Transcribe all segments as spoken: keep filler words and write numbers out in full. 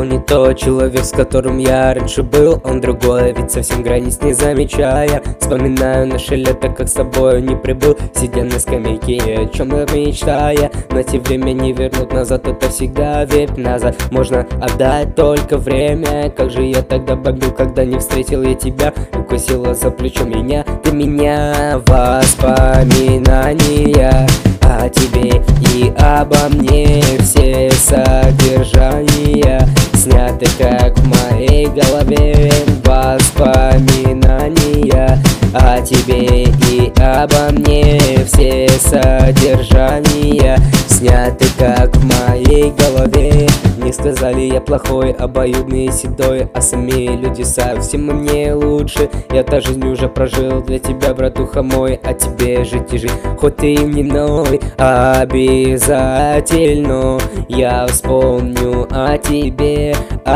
Он не тот человек, с которым я раньше был. Он другой, ведь совсем границ не замечая. Вспоминаю наше лето, как с тобой не прибыл, сидя на скамейке, о чем-то мечтая. Но те время не вернуть назад, это всегда ведь назад можно отдать только время. Как же я тогда бомбил, когда не встретил я тебя, укусила за плечо меня, ты меня. Воспоминания о тебе и обо мне, все содержания сняты как в моей голове. Воспоминания о тебе и обо мне, все содержания сняты как в моей голове. Мне сказали, я плохой, обоюдный и седой, а сами люди совсем мне лучше. Я та жизнь уже прожил для тебя, братуха мой, а тебе жить и жить, хоть ты не ной. Обязательно я вспомню о тебе,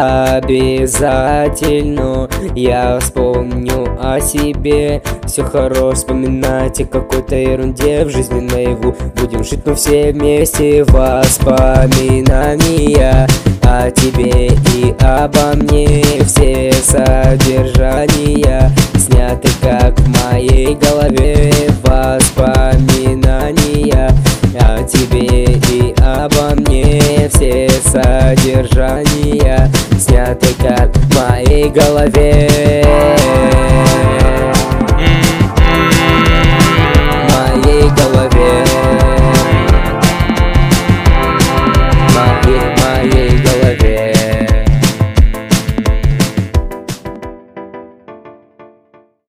обязательно я вспомню о себе. Все хорошо вспоминать о какой-то ерунде в жизни наяву. Будем жить, но все вместе. Воспоминания о тебе и обо мне, все содержания сняты как в моей голове. Воспоминания о тебе и обо мне, все содержания сняты как в моей голове.